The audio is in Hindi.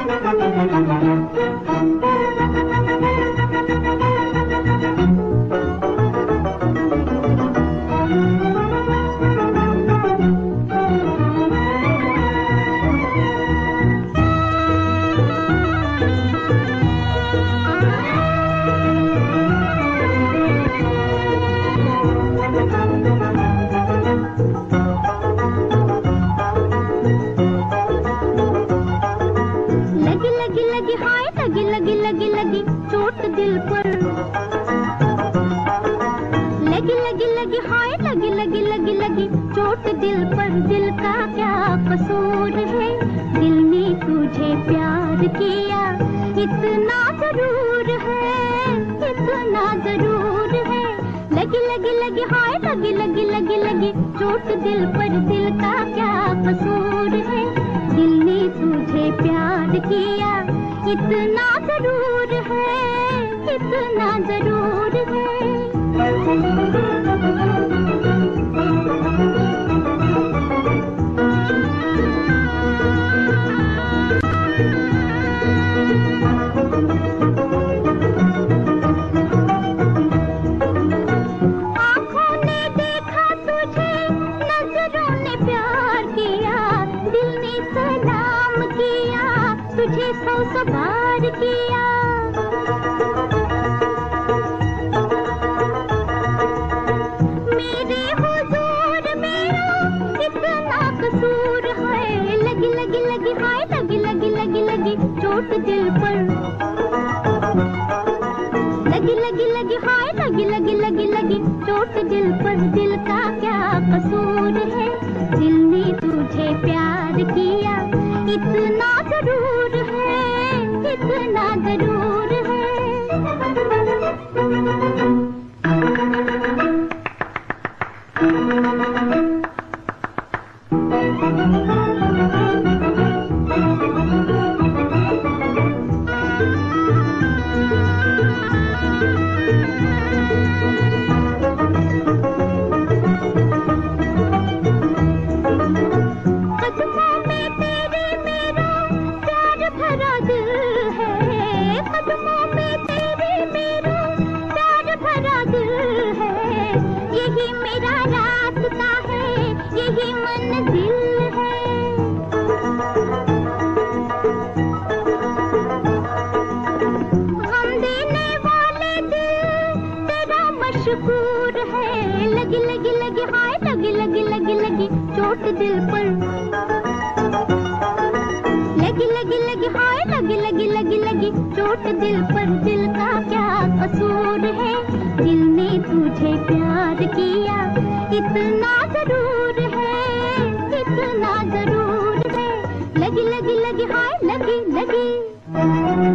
लगी चोट दिल पर, लगी हाय लगी चोट दिल पर। दिल का क्या कसूर है, दिल ने तुझे प्यार किया इतना जरूर है, इतना जरूर है। लगी हाय लगी चोट दिल पर। दिल का क्या कसूर है, दिल ने तुझे प्यार किया इतना जरूर है, इतना जरूर है। आँखों ने देखा तुझे, नजरों ने प्यार किया, दिल ने सलाम किया, तुझे सौ सवार किया। मेरे हुजूर मेरा इतना कसूर है, लगी हाय लगी चोट दिल पर। लगी हाय लगी चोट दिल पर। दिल का क्या कसूर है, दिल ने तुझे प्यार किया इतना जरूर है, इतना जरूर है। यही मेरा रास्ता है, यही मंजिल है। गम देने वाले दिल तेरा मशहूर है। लगी हाय लगी चोट दिल पर। लगी हाय लगी चोट दिल पर। दिल का क्या कसूर है, दिल ने तुझे प्यार किया इतना जरूर है, इतना जरूर है। लगी हाय लगी